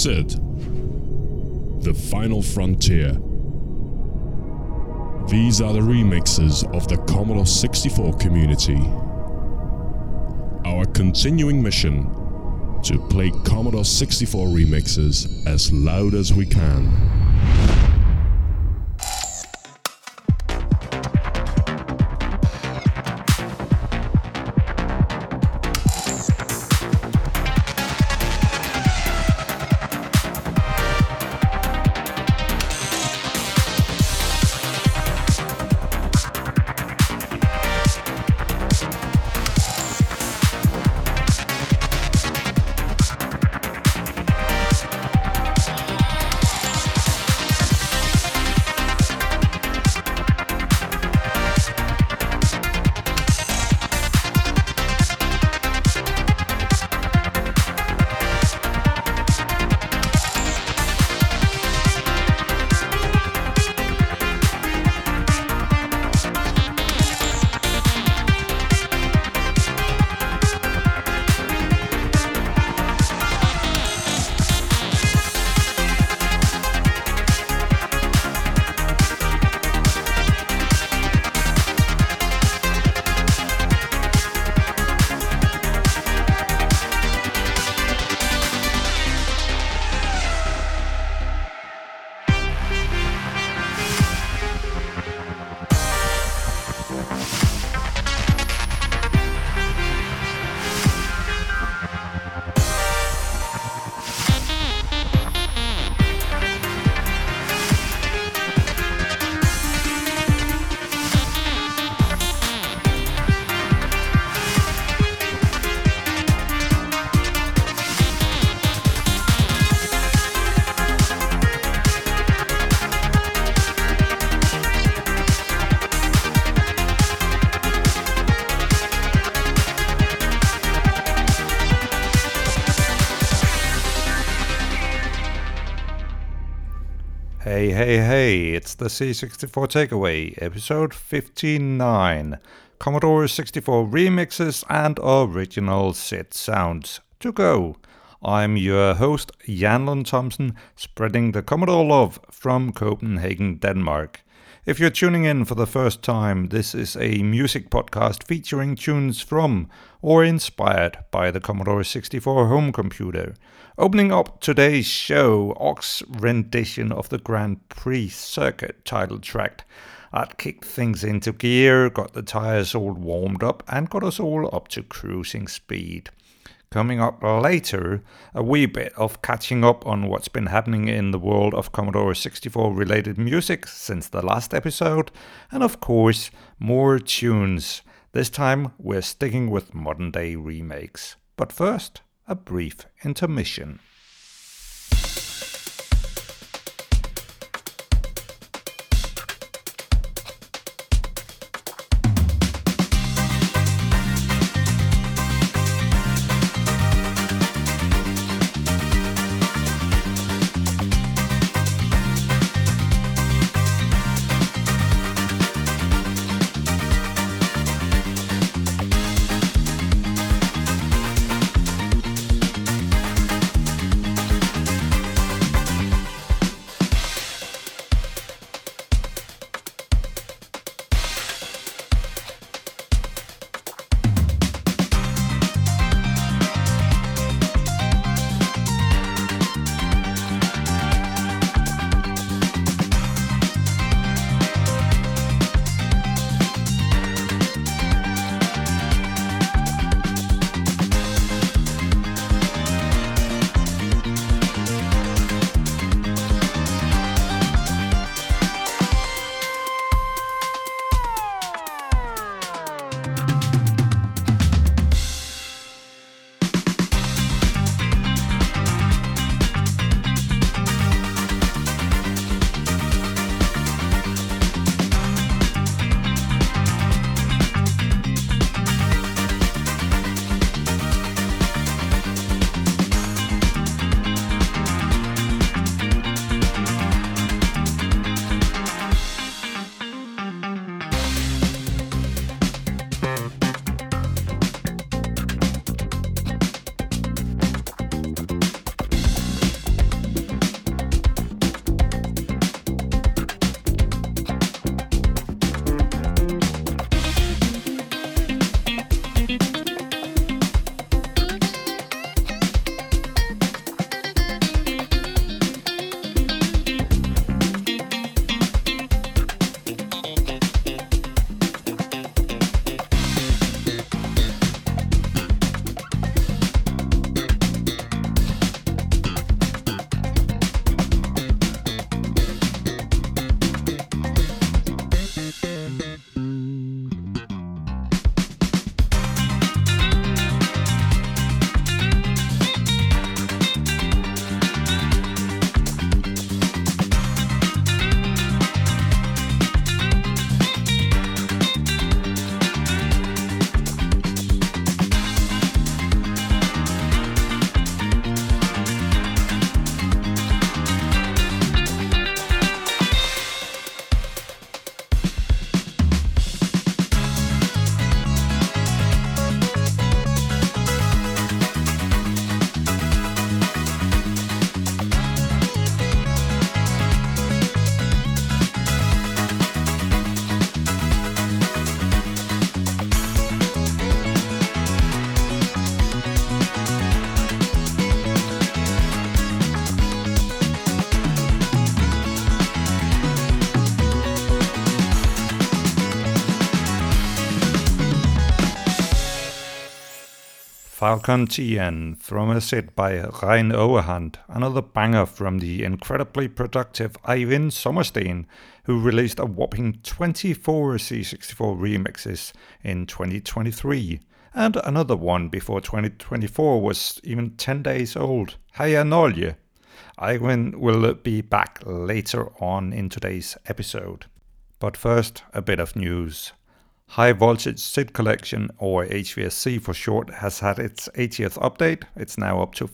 SID, The Final Frontier. These are the remixes of the Commodore 64 community. Our continuing mission to play Commodore 64 remixes as loud as we can. Hey, it's the C64 Takeaway, episode 59. Commodore 64 remixes and original SID sounds to go. I'm your host, Jan Lund Thomsen, spreading the Commodore love from Copenhagen, Denmark. If you're tuning in for the first time, this is a music podcast featuring tunes from or inspired by the Commodore 64 home computer. Opening up today's show, Ox's rendition of the Grand Prix circuit title track. That kicked things into gear, got the tires all warmed up, and got us all up to cruising speed. Coming up later, a wee bit of catching up on what's been happening in the world of Commodore 64 related music since the last episode, and of course, more tunes. This time, we're sticking with modern day remakes. But first, a brief intermission. Falcon TN from a set by Rein Overhand, another banger from the incredibly productive Eivind Sommersten, who released a whopping 24 C64 remixes in 2023, and another one before 2024 was even 10 days old, Heia Norge. Eivind will be back later on in today's episode. But first, a bit of news. High Voltage SID Collection, or HVSC for short, has had its 80th update. It's now up to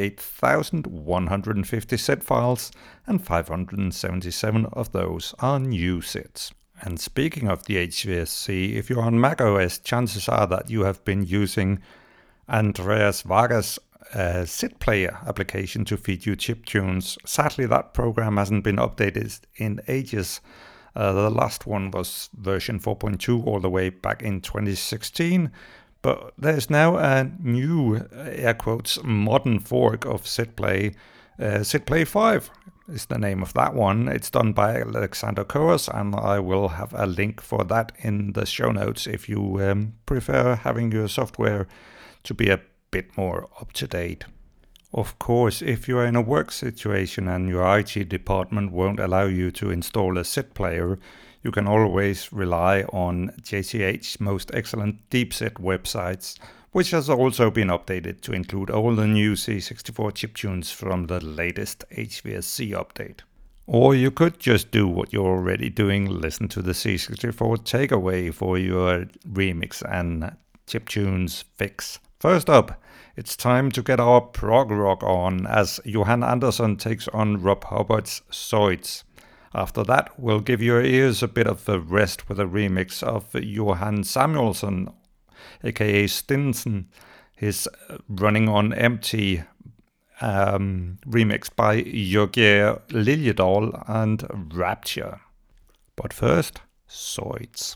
58,150 SID files, and 577 of those are new SIDs. And speaking of the HVSC, if you're on macOS, chances are that you have been using Andreas Vargas' SID Player application to feed you chiptunes. Sadly, that program hasn't been updated in ages. The last one was version 4.2 all the way back in 2016, but there's now a new, air quotes, modern fork of SIDplay. SIDplay 5 is the name of that one. It's done by Alexander Koas, and I will have a link for that in the show notes if you prefer having your software to be a bit more up to date. Of course, if you're in a work situation and your IT department won't allow you to install a SID player, you can always rely on JCH's most excellent DeepSID websites, which has also been updated to include all the new C64 chiptunes from the latest HVSC update. Or you could just do what you're already doing, listen to the C64 takeaway for your remix and chiptunes fix. First up, it's time to get our prog rock on as Johan Andersson takes on Rob Hubbard's Zoids. After that, we'll give your ears a bit of a rest with a remix of Johan Samuelsson, aka Stinson, his Running on Empty remix by Jorge Liljedahl and Rapture. But first, Zoids.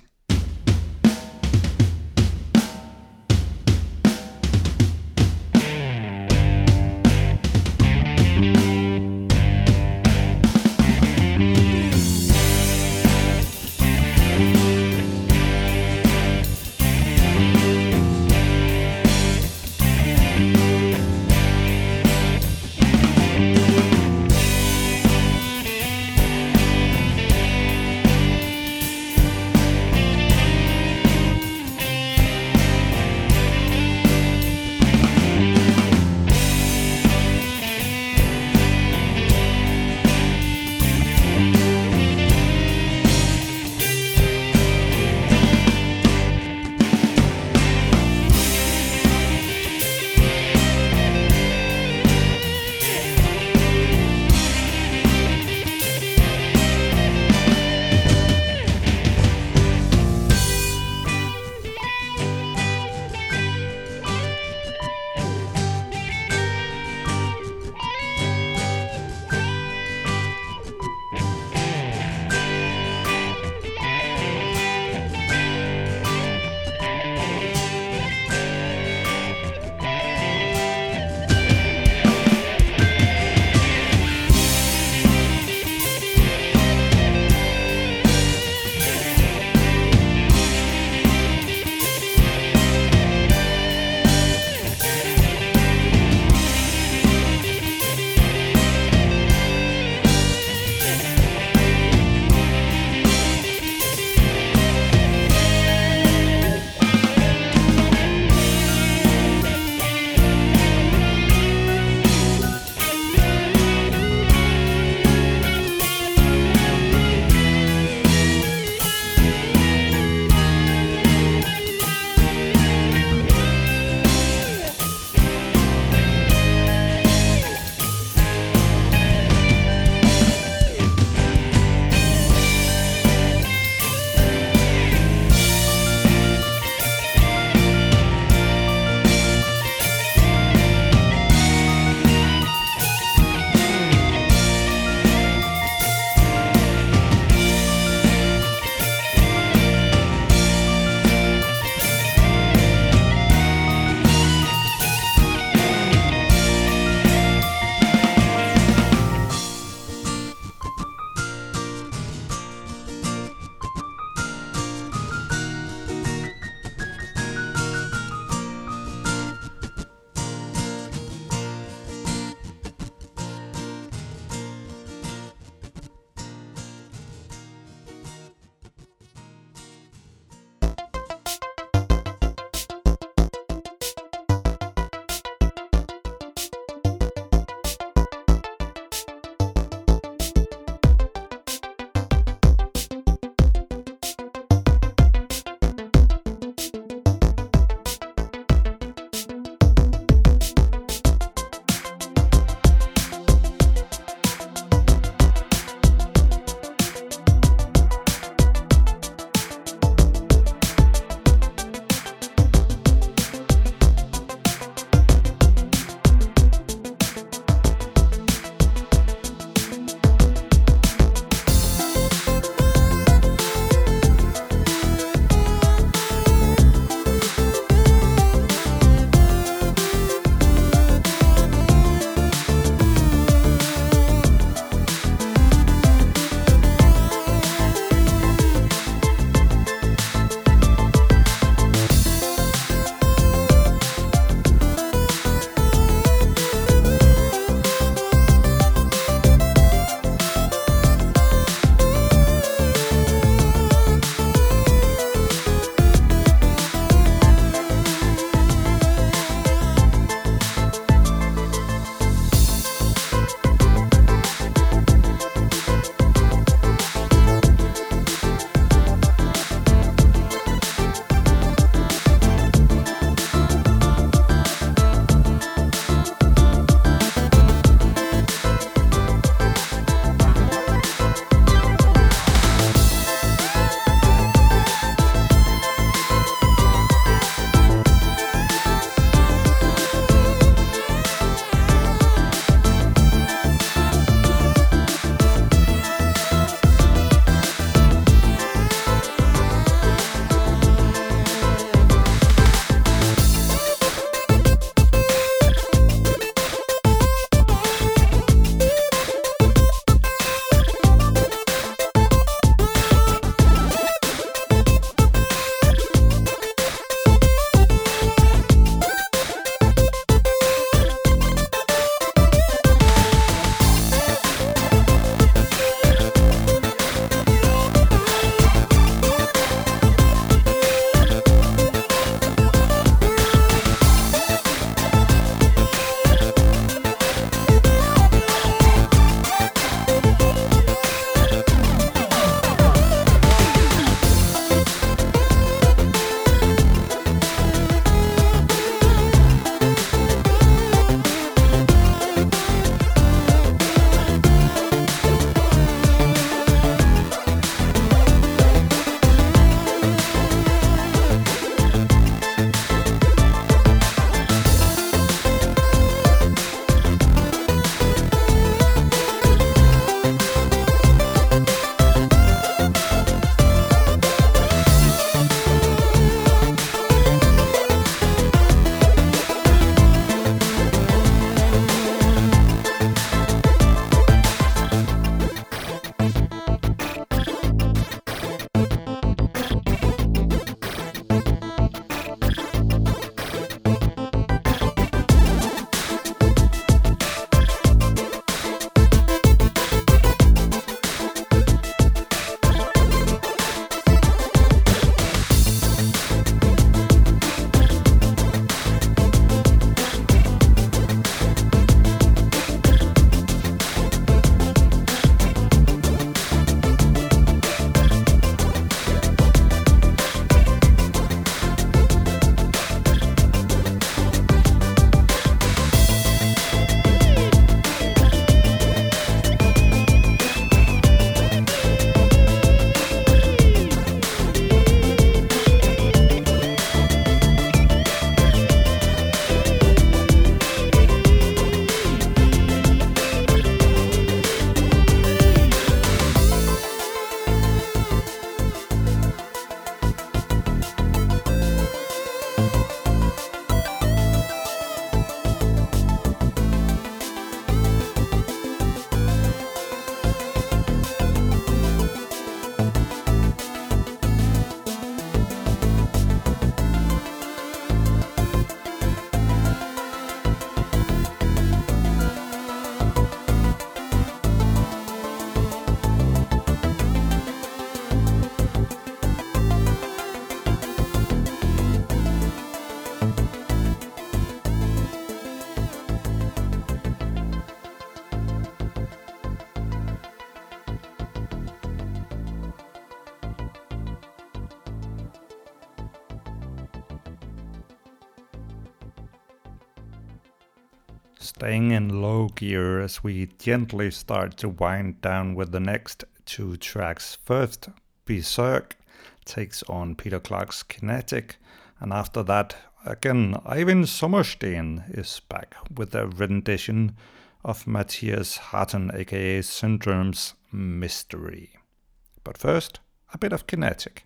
Staying in low gear as we gently start to wind down with the next two tracks. First, Berserk takes on Peter Clark's Kinetic, and after that, again, Eivind Sommersten is back with a rendition of Matthias Harten aka Syndrome's Mystery. But first, a bit of Kinetic.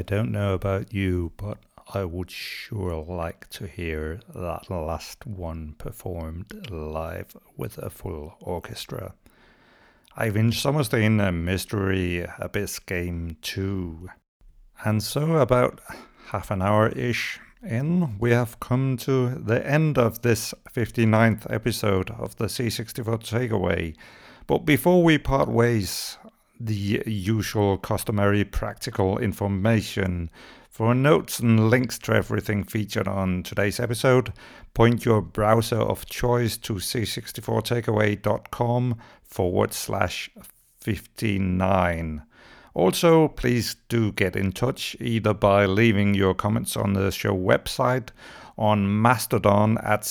I don't know about you, but I would sure like to hear that last one performed live with a full orchestra. Eivind Sommersten, Mystery Abyss Game 2. And so about half an hour-ish in, we have come to the end of this 59th episode of the C64 Takeaway. But before we part ways, the usual customary practical information. For notes and links to everything featured on today's episode, point your browser of choice to c64takeaway.com/59. Also, please do get in touch either by leaving your comments on the show website, on Mastodon at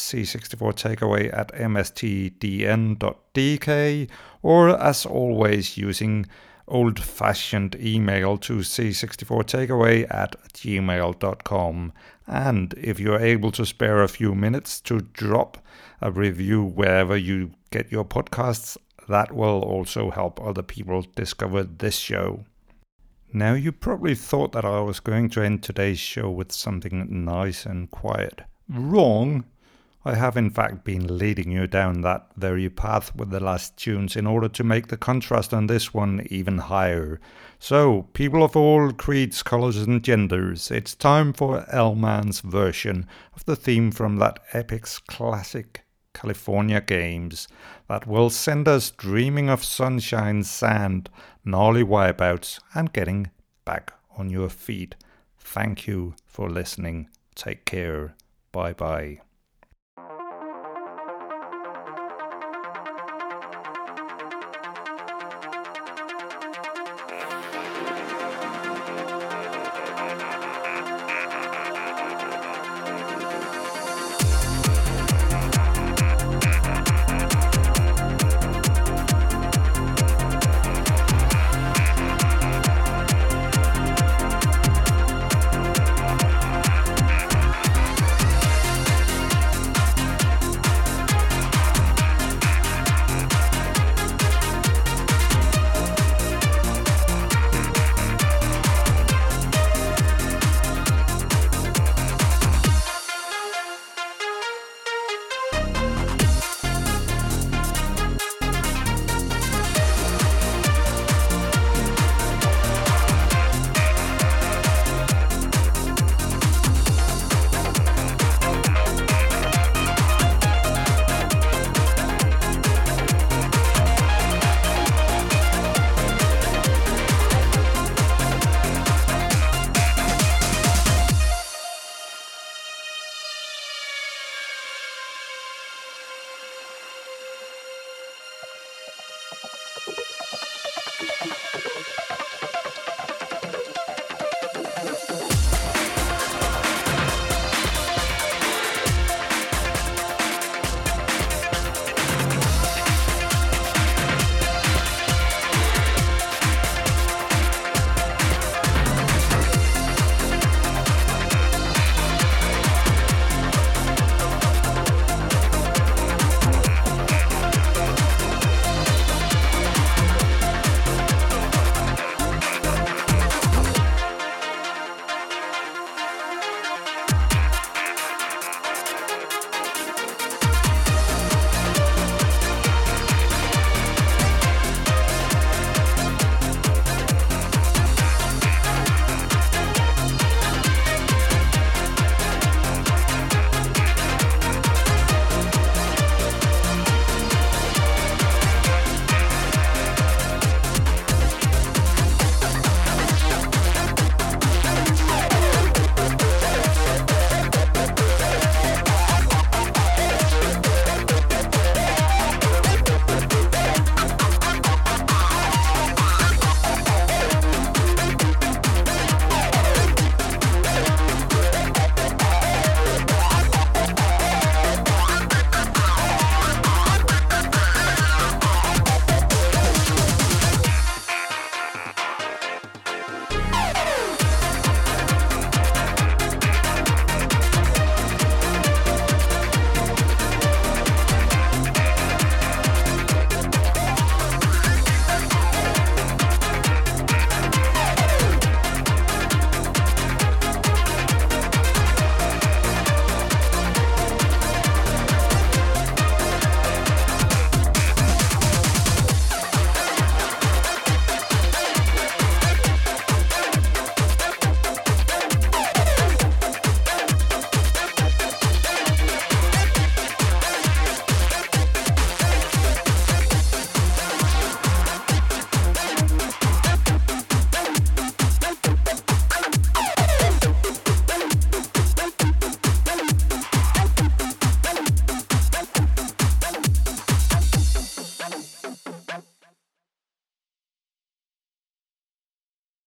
c64takeaway@mstdn.dk, or as always using old-fashioned email to c64takeaway@gmail.com. And if you're able to spare a few minutes to drop a review wherever you get your podcasts, that will also help other people discover this show. Now, you probably thought that I was going to end today's show with something nice and quiet. Wrong! I have in fact been leading you down that very path with the last tunes in order to make the contrast on this one even higher. So, people of all creeds, colours and genders, it's time for L-Man's version of the theme from that epic's classic California Games that will send us dreaming of sunshine, sand, gnarly wipeouts and getting back on your feet. Thank you for listening. Take care. Bye bye.